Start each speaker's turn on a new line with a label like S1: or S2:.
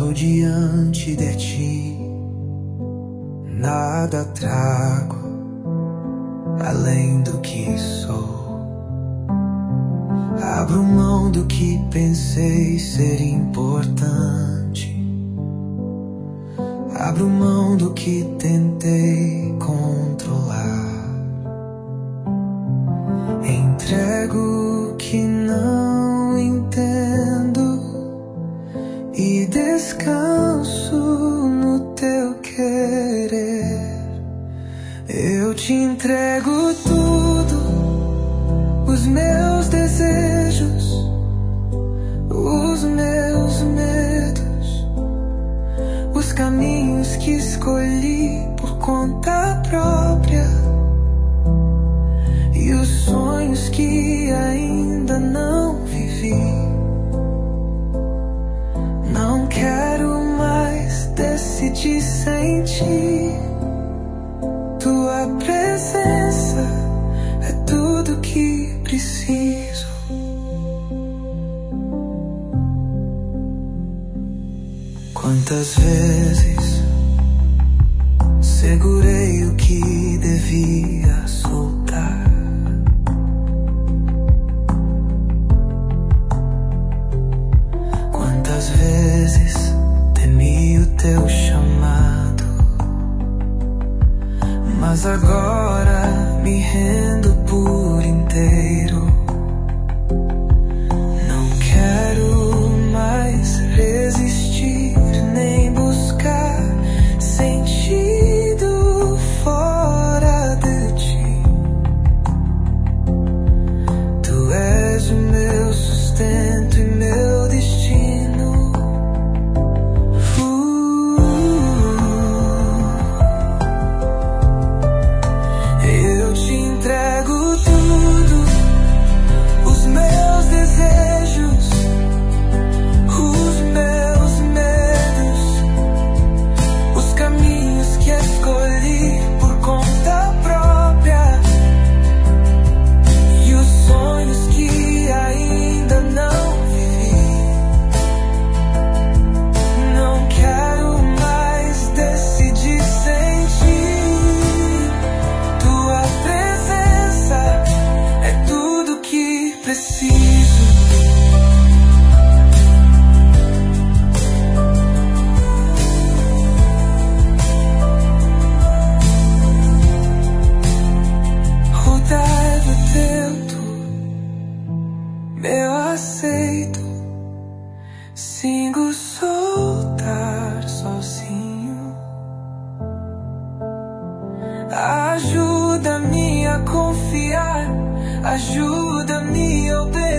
S1: paro diante de ti, nada trago além do que sou. Abro mão do que pensei ser importante, abro mão do que tentei controlar. Entrego o que não entendo e descanso no teu querer. Eu te entrego tudo, os meus desejos, os meus medos, os caminhos que escolhi por conta própria e os sonhos que ainda não vivi. Não quero mais decidir sem ti. Tua presença é tudo que preciso. Quantas vezes segurei o que devia soltar? Quantas vezes temi o teu chamado? Mas agora me rendo por inteiro. Não quero mais resistir, nem buscar sentido fora de ti. Tu és o meu sustento e meu destino. Eu te entrego tudo, os meus desejos, os meus medos, os caminhos que escolhi por conta própria e os sonhos que ainda não vivi. Não quero mais decidir sem ti. Tua presença é tudo que preciso. Rodado tento, eu aceito. Singo soltar sozinho. Ajuda-me a confiar, ajuda-me a obedecer.